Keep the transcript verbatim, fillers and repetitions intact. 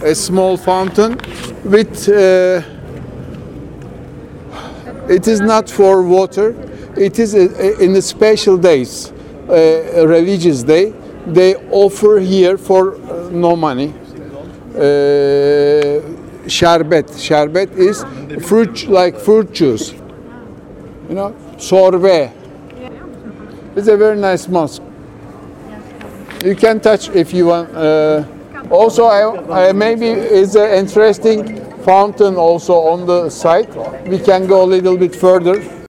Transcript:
a small fountain with. Uh, it is not for water. It is a, in the special days, uh, religious day. They offer here for uh, no money. Uh, Sherbet. Sherbet is fruit like fruit juice. You know, sorbet. It's a very nice mosque. You can touch if you want. Uh, also, I, I maybe is an interesting fountain also on the side. We can go a little bit further.